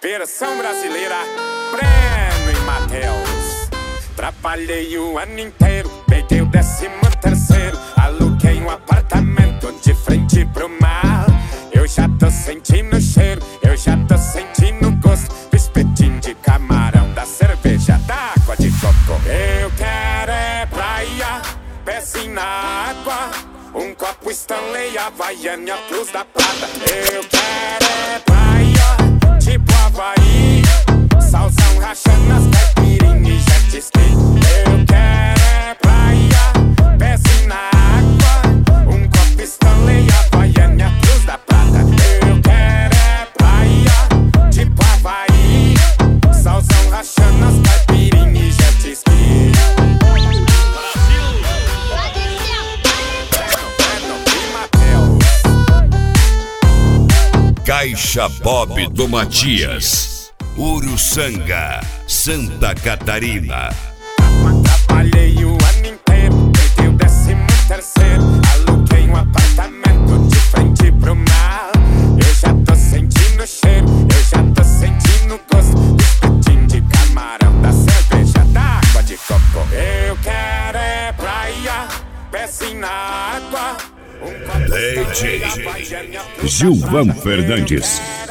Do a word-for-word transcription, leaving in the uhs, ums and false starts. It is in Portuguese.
Versão brasileira, Breno e Matheus. Trabalhei o ano inteiro, peguei o décimo terceiro, aluguei um apartamento de frente pro mar. Eu já tô sentindo o cheiro, eu já tô sentindo o gosto do espetinho de camarão, da cerveja, da água de coco. Eu quero é praia, pezinho na água, um copo Stanley, Havaiana, Cruz da Prata. Eu quero é praia, tipo Havaí, salsão rachando as caipirinhas e jet ski. Eu quero é praia, pezinho na água, um copo Stanley, Havaiana, Cruz da Prata. Eu quero é praia, tipo Havaí, salsão rachando as caipirinhas e jet ski. Caixa Bob do Matias, Uruçanga, Santa Catarina. Trabalhei o ano inteiro, peguei o décimo terceiro, aluguei um apartamento de frente pro mar. Eu já tô sentindo o cheiro, eu já tô sentindo o gosto do espetinho de camarão, da cerveja, da água de coco. Eu quero é praia, pezinho na água, um copo D J Gilvan Fernandes.